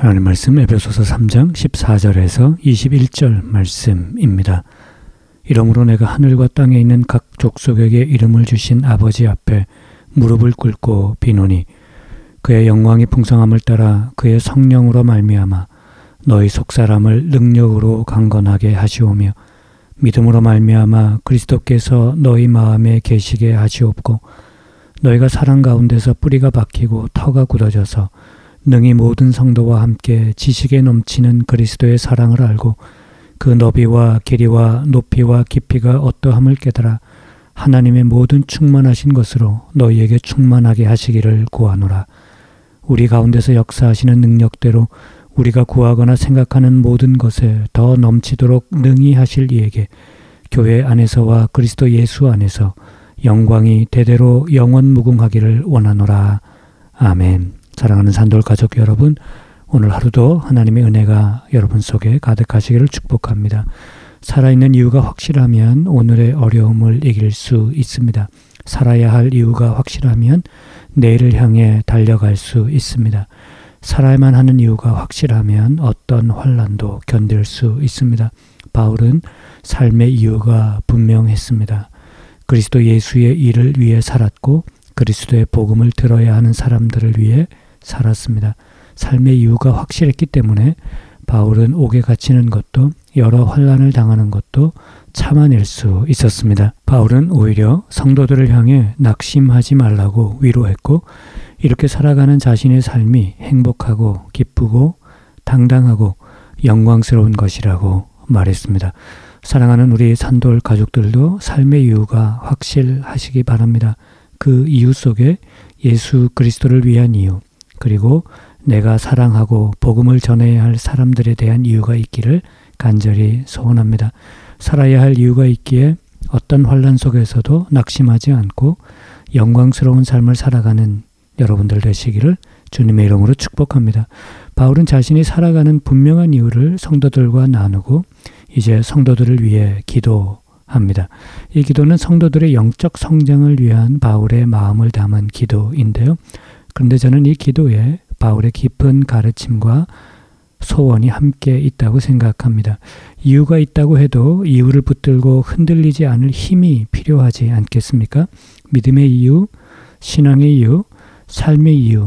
하나님 말씀 에베소서 3장 14절에서 21절 말씀입니다. 이러므로 내가 하늘과 땅에 있는 각 족속에게 이름을 주신 아버지 앞에 무릎을 꿇고 비노니 그의 영광이 풍성함을 따라 그의 성령으로 말미암아 너희 속사람을 능력으로 강건하게 하시오며 믿음으로 말미암아 그리스도께서 너희 마음에 계시게 하시옵고 너희가 사랑 가운데서 뿌리가 박히고 터가 굳어져서 능히 모든 성도와 함께 지식에 넘치는 그리스도의 사랑을 알고 그 너비와 길이와 높이와 깊이가 어떠함을 깨달아 하나님의 모든 충만하신 것으로 너희에게 충만하게 하시기를 구하노라. 우리 가운데서 역사하시는 능력대로 우리가 구하거나 생각하는 모든 것에 더 넘치도록 능히 하실 이에게 교회 안에서와 그리스도 예수 안에서 영광이 대대로 영원 무궁하기를 원하노라. 아멘. 사랑하는 산돌 가족 여러분, 오늘 하루도 하나님의 은혜가 여러분 속에 가득하시기를 축복합니다. 살아있는 이유가 확실하면 오늘의 어려움을 이길 수 있습니다. 살아야 할 이유가 확실하면 내일을 향해 달려갈 수 있습니다. 살아야만 하는 이유가 확실하면 어떤 환난도 견딜 수 있습니다. 바울은 삶의 이유가 분명했습니다. 그리스도 예수의 일을 위해 살았고 그리스도의 복음을 들어야 하는 사람들을 위해 살았습니다. 삶의 이유가 확실했기 때문에 바울은 옥에 갇히는 것도 여러 환난을 당하는 것도 참아낼 수 있었습니다. 바울은 오히려 성도들을 향해 낙심하지 말라고 위로했고 이렇게 살아가는 자신의 삶이 행복하고 기쁘고 당당하고 영광스러운 것이라고 말했습니다. 사랑하는 우리 산돌 가족들도 삶의 이유가 확실하시기 바랍니다. 그 이유 속에 예수 그리스도를 위한 이유, 그리고 내가 사랑하고 복음을 전해야 할 사람들에 대한 이유가 있기를 간절히 소원합니다. 살아야 할 이유가 있기에 어떤 환난 속에서도 낙심하지 않고 영광스러운 삶을 살아가는 여러분들 되시기를 주님의 이름으로 축복합니다. 바울은 자신이 살아가는 분명한 이유를 성도들과 나누고 이제 성도들을 위해 기도합니다. 이 기도는 성도들의 영적 성장을 위한 바울의 마음을 담은 기도인데요. 그런데 저는 이 기도에 바울의 깊은 가르침과 소원이 함께 있다고 생각합니다. 이유가 있다고 해도 이유를 붙들고 흔들리지 않을 힘이 필요하지 않겠습니까? 믿음의 이유, 신앙의 이유, 삶의 이유,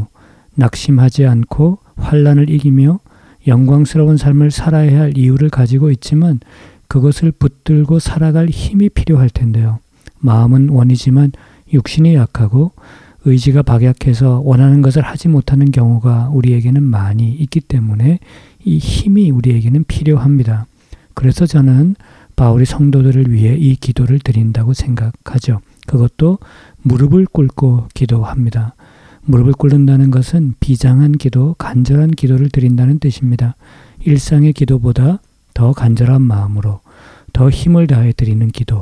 낙심하지 않고 환난을 이기며 영광스러운 삶을 살아야 할 이유를 가지고 있지만 그것을 붙들고 살아갈 힘이 필요할 텐데요. 마음은 원이지만 육신이 약하고 의지가 박약해서 원하는 것을 하지 못하는 경우가 우리에게는 많이 있기 때문에 이 힘이 우리에게는 필요합니다. 그래서 저는 바울이 성도들을 위해 이 기도를 드린다고 생각하죠. 그것도 무릎을 꿇고 기도합니다. 무릎을 꿇는다는 것은 비장한 기도, 간절한 기도를 드린다는 뜻입니다. 일상의 기도보다 더 간절한 마음으로 더 힘을 다해 드리는 기도,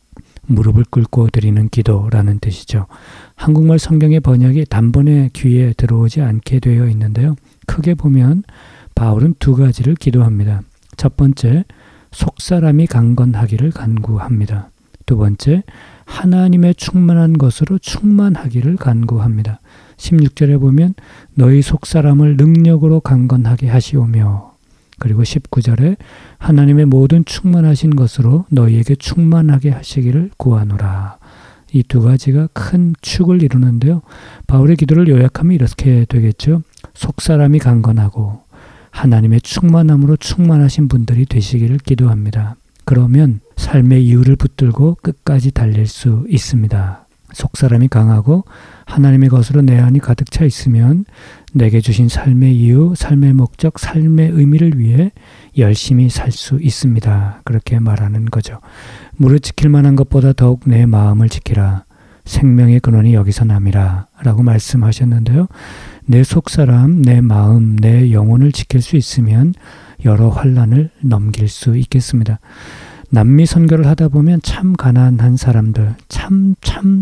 무릎을 꿇고 드리는 기도라는 뜻이죠. 한국말 성경의 번역이 단번에 귀에 들어오지 않게 되어 있는데요. 크게 보면 바울은 두 가지를 기도합니다. 첫 번째, 속사람이 강건하기를 간구합니다. 두 번째, 하나님의 충만한 것으로 충만하기를 간구합니다. 16절에 보면 너희 속사람을 능력으로 강건하게 하시오며, 그리고 19절에 하나님의 모든 충만하신 것으로 너희에게 충만하게 하시기를 구하노라. 이 두 가지가 큰 축을 이루는데요. 바울의 기도를 요약하면 이렇게 되겠죠. 속사람이 강건하고 하나님의 충만함으로 충만하신 분들이 되시기를 기도합니다. 그러면 삶의 이유를 붙들고 끝까지 달릴 수 있습니다. 속사람이 강하고 하나님의 것으로 내 안이 가득 차 있으면 내게 주신 삶의 이유, 삶의 목적, 삶의 의미를 위해 열심히 살 수 있습니다. 그렇게 말하는 거죠. 무릇 지킬 만한 것보다 더욱 내 마음을 지키라. 생명의 근원이 여기서 남이라 라고 말씀하셨는데요. 내 속사람, 내 마음, 내 영혼을 지킬 수 있으면 여러 환난을 넘길 수 있겠습니다. 남미 선교를 하다 보면 참 가난한 사람들, 참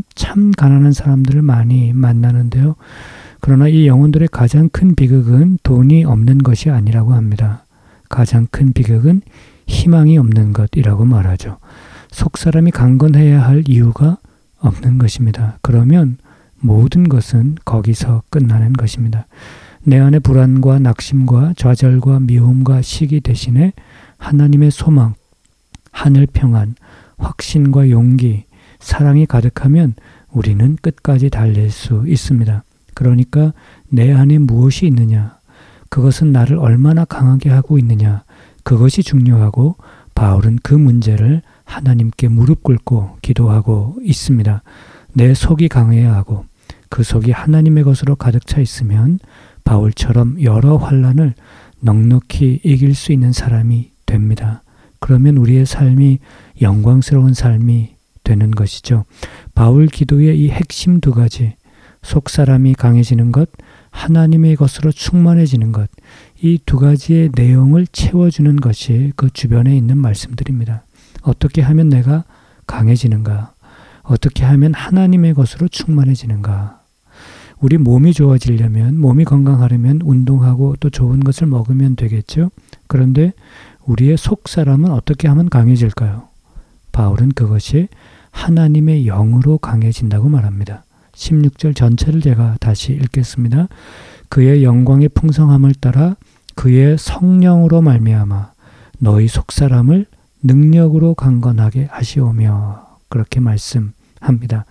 가난한 사람들을 많이 만나는데요. 그러나 이 영혼들의 가장 큰 비극은 돈이 없는 것이 아니라고 합니다. 가장 큰 비극은 희망이 없는 것이라고 말하죠. 속사람이 강건해야 할 이유가 없는 것입니다. 그러면 모든 것은 거기서 끝나는 것입니다. 내 안의 불안과 낙심과 좌절과 미움과 시기 대신에 하나님의 소망, 하늘 평안, 확신과 용기, 사랑이 가득하면 우리는 끝까지 달릴 수 있습니다. 그러니까 내 안에 무엇이 있느냐, 그것은 나를 얼마나 강하게 하고 있느냐, 그것이 중요하고 바울은 그 문제를 하나님께 무릎 꿇고 기도하고 있습니다. 내 속이 강해야 하고 그 속이 하나님의 것으로 가득 차 있으면 바울처럼 여러 환난을 넉넉히 이길 수 있는 사람이 됩니다. 그러면 우리의 삶이 영광스러운 삶이 되는 것이죠. 바울 기도의 이 핵심 두 가지, 속사람이 강해지는 것, 하나님의 것으로 충만해지는 것, 이 두 가지의 내용을 채워주는 것이 그 주변에 있는 말씀들입니다. 어떻게 하면 내가 강해지는가? 어떻게 하면 하나님의 것으로 충만해지는가? 우리 몸이 좋아지려면, 몸이 건강하려면 운동하고 또 좋은 것을 먹으면 되겠죠? 그런데 우리의 속사람은 어떻게 하면 강해질까요? 바울은 그것이 하나님의 영으로 강해진다고 말합니다. 16절 전체를 제가 다시 읽겠습니다. 그의 영광의 풍성함을 따라 그의 성령으로 말미암아 너희 속사람을 능력으로 강건하게 하시오며, 그렇게 말씀합니다.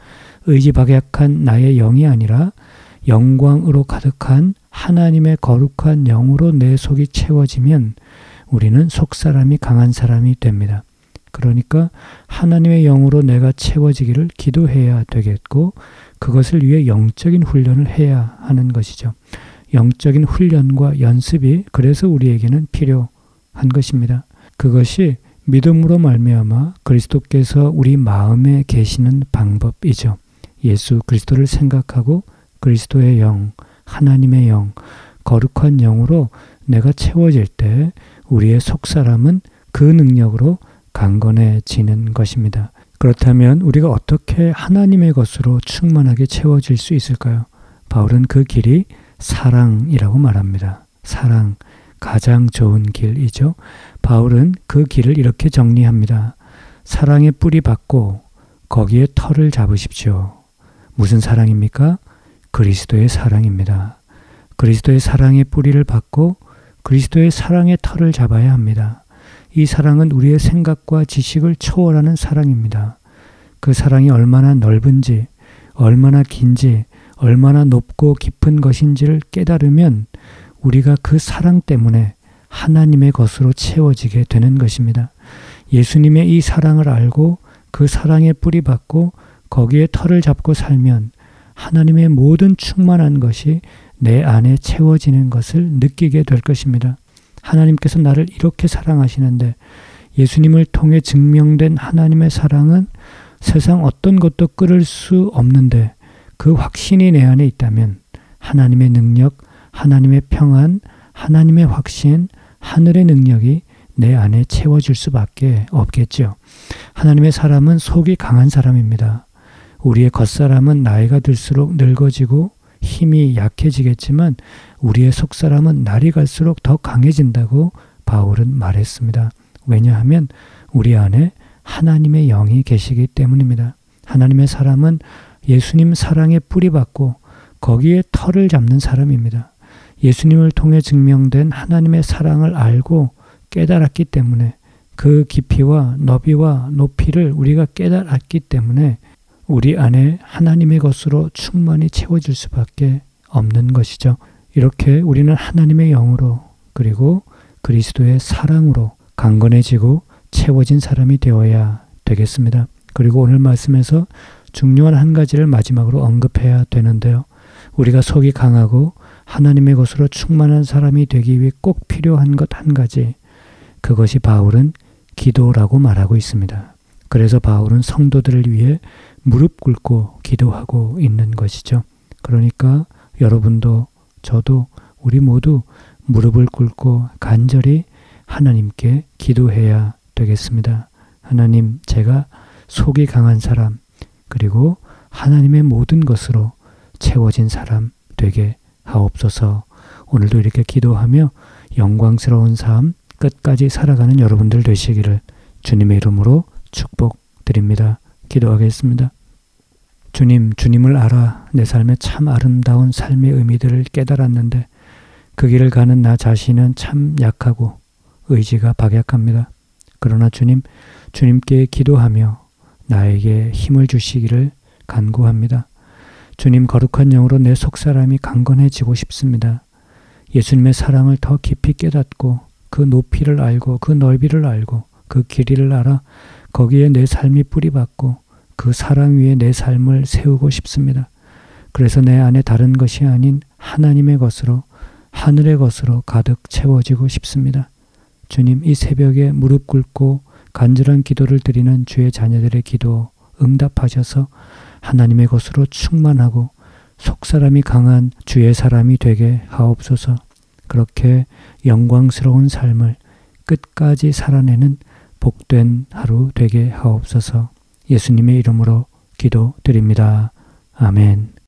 의지박약한 나의 영이 아니라 영광으로 가득한 하나님의 거룩한 영으로 내 속이 채워지면 우리는 속사람이 강한 사람이 됩니다. 그러니까 하나님의 영으로 내가 채워지기를 기도해야 되겠고, 그것을 위해 영적인 훈련을 해야 하는 것이죠. 영적인 훈련과 연습이 그래서 우리에게는 필요한 것입니다. 그것이 믿음으로 말미암아 그리스도께서 우리 마음에 계시는 방법이죠. 예수 그리스도를 생각하고 그리스도의 영, 하나님의 영, 거룩한 영으로 내가 채워질 때 우리의 속사람은 그 능력으로 강건해지는 것입니다. 그렇다면 우리가 어떻게 하나님의 것으로 충만하게 채워질 수 있을까요? 바울은 그 길이 사랑이라고 말합니다. 사랑, 가장 좋은 길이죠. 바울은 그 길을 이렇게 정리합니다. 사랑의 뿌리 받고 거기에 털을 잡으십시오. 무슨 사랑입니까? 그리스도의 사랑입니다. 그리스도의 사랑의 뿌리를 받고 그리스도의 사랑의 털을 잡아야 합니다. 이 사랑은 우리의 생각과 지식을 초월하는 사랑입니다. 그 사랑이 얼마나 넓은지, 얼마나 긴지, 얼마나 높고 깊은 것인지를 깨달으면 우리가 그 사랑 때문에 하나님의 것으로 채워지게 되는 것입니다. 예수님의 이 사랑을 알고 그 사랑에 뿌리 받고 거기에 털을 잡고 살면 하나님의 모든 충만한 것이 내 안에 채워지는 것을 느끼게 될 것입니다. 하나님께서 나를 이렇게 사랑하시는데, 예수님을 통해 증명된 하나님의 사랑은 세상 어떤 것도 끌을 수 없는데 그 확신이 내 안에 있다면 하나님의 능력, 하나님의 평안, 하나님의 확신, 하늘의 능력이 내 안에 채워질 수밖에 없겠죠. 하나님의 사람은 속이 강한 사람입니다. 우리의 겉사람은 나이가 들수록 늙어지고 힘이 약해지겠지만 우리의 속사람은 날이 갈수록 더 강해진다고 바울은 말했습니다. 왜냐하면 우리 안에 하나님의 영이 계시기 때문입니다. 하나님의 사람은 예수님 사랑에 뿌리 받고 거기에 털을 잡는 사람입니다. 예수님을 통해 증명된 하나님의 사랑을 알고 깨달았기 때문에, 그 깊이와 너비와 높이를 우리가 깨달았기 때문에 우리 안에 하나님의 것으로 충만히 채워질 수밖에 없는 것이죠. 이렇게 우리는 하나님의 영으로 그리고 그리스도의 사랑으로 강건해지고 채워진 사람이 되어야 되겠습니다. 그리고 오늘 말씀에서 중요한 한 가지를 마지막으로 언급해야 되는데요. 우리가 속이 강하고 하나님의 것으로 충만한 사람이 되기 위해 꼭 필요한 것 한 가지, 그것이 바울은 기도라고 말하고 있습니다. 그래서 바울은 성도들을 위해 무릎 꿇고 기도하고 있는 것이죠. 그러니까 여러분도 저도 우리 모두 무릎을 꿇고 간절히 하나님께 기도해야 되겠습니다. 하나님, 제가 속이 강한 사람, 그리고 하나님의 모든 것으로 채워진 사람 되게 하옵소서. 오늘도 이렇게 기도하며 영광스러운 삶 끝까지 살아가는 여러분들 되시기를 주님의 이름으로 축복드립니다. 기도하겠습니다. 주님, 주님을 알아 내 삶에 참 아름다운 삶의 의미들을 깨달았는데 그 길을 가는 나 자신은 참 약하고 의지가 박약합니다. 그러나 주님께 기도하며 나에게 힘을 주시기를 간구합니다. 주님, 거룩한 영으로 내 속사람이 강건해지고 싶습니다. 예수님의 사랑을 더 깊이 깨닫고 그 높이를 알고 그 넓이를 알고 그 길이를 알아 거기에 내 삶이 뿌리박고 그 사랑 위에 내 삶을 세우고 싶습니다. 그래서 내 안에 다른 것이 아닌 하나님의 것으로 하늘의 것으로 가득 채워지고 싶습니다. 주님, 이 새벽에 무릎 꿇고 간절한 기도를 드리는 주의 자녀들의 기도 응답하셔서 하나님의 것으로 충만하고 속사람이 강한 주의 사람이 되게 하옵소서. 그렇게 영광스러운 삶을 끝까지 살아내는 복된 하루 되게 하옵소서. 예수님의 이름으로 기도드립니다. 아멘.